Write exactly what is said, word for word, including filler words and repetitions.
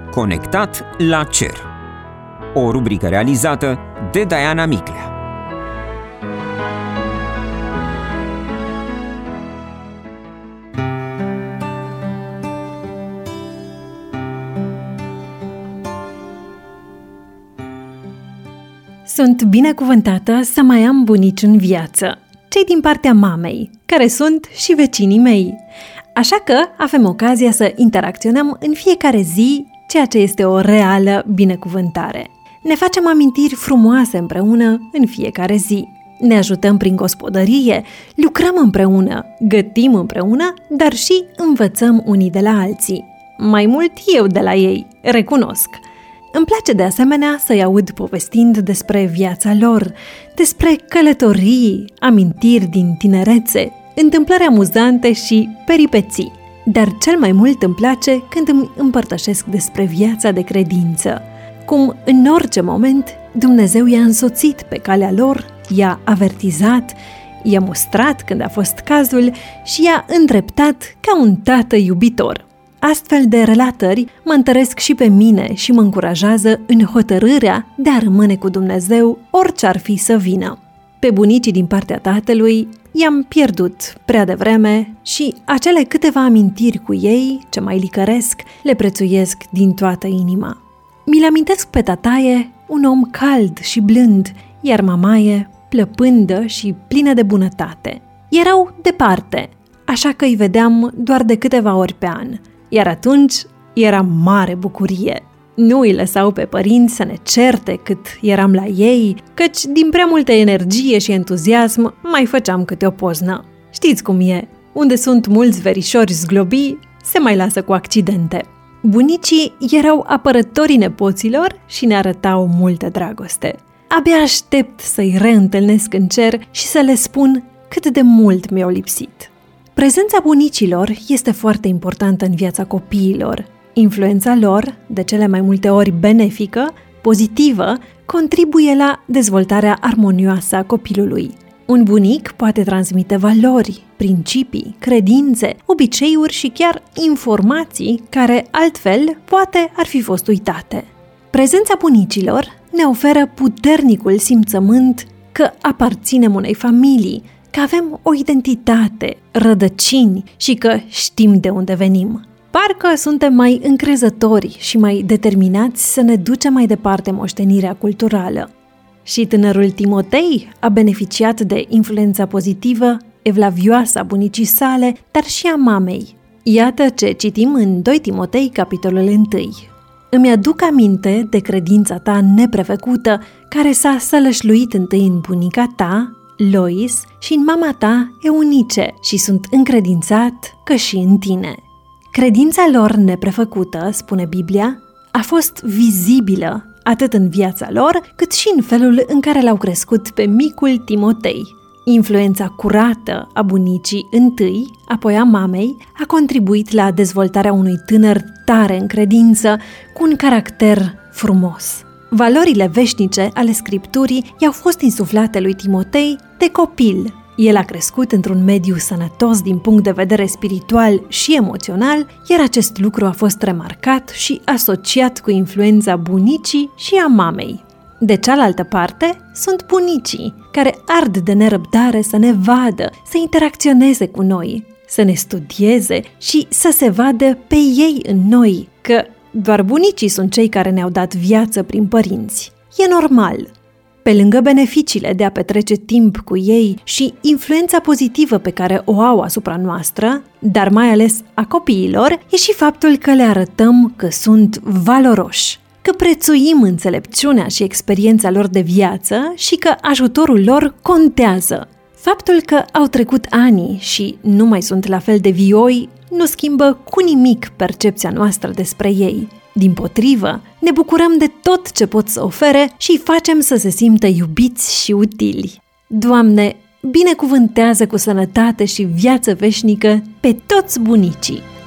Conectat la cer. O rubrică realizată de Diana Miclea. Sunt binecuvântată să mai am bunici în viață, cei din partea mamei, care sunt și vecinii mei. Așa că avem ocazia să interacționăm în fiecare zi, ceea ce este o reală binecuvântare. Ne facem amintiri frumoase împreună în fiecare zi. Ne ajutăm prin gospodărie, lucrăm împreună, gătim împreună, dar și învățăm unii de la alții. Mai mult eu de la ei, recunosc. Îmi place de asemenea să-i aud povestind despre viața lor, despre călătorii, amintiri din tinerețe, întâmplări amuzante și peripeții. Dar cel mai mult îmi place când îmi împărtășesc despre viața de credință. Cum în orice moment Dumnezeu i-a însoțit pe calea lor, i-a avertizat, i-a mustrat când a fost cazul și i-a îndreptat ca un tată iubitor. Astfel de relatări mă întăresc și pe mine și mă încurajează în hotărârea de a rămâne cu Dumnezeu orice ar fi să vină. Pe bunicii din partea tatălui i-am pierdut prea devreme și acele câteva amintiri cu ei, ce mai licăresc, le prețuiesc din toată inima. Mi-l amintesc pe tataie, un om cald și blând, iar mamaie, plăpândă și plină de bunătate. Erau departe, așa că îi vedeam doar de câteva ori pe an. Iar atunci era mare bucurie. Nu îi lăsau pe părinți să ne certe cât eram la ei, căci din prea multă energie și entuziasm mai făceam câte o poznă. Știți cum e, unde sunt mulți verișori zglobii, se mai lasă cu accidente. Bunicii erau apărătorii nepoților și ne arătau multă dragoste. Abia aștept să-i reîntâlnesc în cer și să le spun cât de mult mi-au lipsit. Prezența bunicilor este foarte importantă în viața copiilor. Influența lor, de cele mai multe ori benefică, pozitivă, contribuie la dezvoltarea armonioasă a copilului. Un bunic poate transmite valori, principii, credințe, obiceiuri și chiar informații care altfel poate ar fi fost uitate. Prezența bunicilor ne oferă puternicul simțământ că aparținem unei familii, că avem o identitate, rădăcini și că știm de unde venim. Parcă suntem mai încrezători și mai determinați să ne ducem mai departe moștenirea culturală. Și tânărul Timotei a beneficiat de influența pozitivă, evlavioasă a bunicii sale, dar și a mamei. Iată ce citim în doi Timotei, capitolul unu. Îmi aduc aminte de credința ta neprefăcută, care s-a sălășluit întâi în bunica ta, Lois, și în mama ta, Eunice, și sunt încredințat că și în tine. Credința lor neprefăcută, spune Biblia, a fost vizibilă atât în viața lor, cât și în felul în care l-au crescut pe micul Timotei. Influența curată a bunicii întâi, apoi a mamei, a contribuit la dezvoltarea unui tânăr tare în credință, cu un caracter frumos. Valorile veșnice ale Scripturii i-au fost insuflate lui Timotei de copil. El a crescut într-un mediu sănătos din punct de vedere spiritual și emoțional, iar acest lucru a fost remarcat și asociat cu influența bunicii și a mamei. De cealaltă parte, sunt bunicii, care ard de nerăbdare să ne vadă, să interacționeze cu noi, să ne studieze și să se vadă pe ei în noi, că doar bunicii sunt cei care ne-au dat viață prin părinți. E normal. Pe lângă beneficiile de a petrece timp cu ei și influența pozitivă pe care o au asupra noastră, dar mai ales a copiilor, e și faptul că le arătăm că sunt valoroși, că prețuim înțelepciunea și experiența lor de viață și că ajutorul lor contează. Faptul că au trecut ani și nu mai sunt la fel de vioi nu schimbă cu nimic percepția noastră despre ei. Dimpotrivă, ne bucurăm de tot ce pot să ofere și îi facem să se simtă iubiți și utili. Doamne, binecuvântează cu sănătate și viață veșnică pe toți bunicii!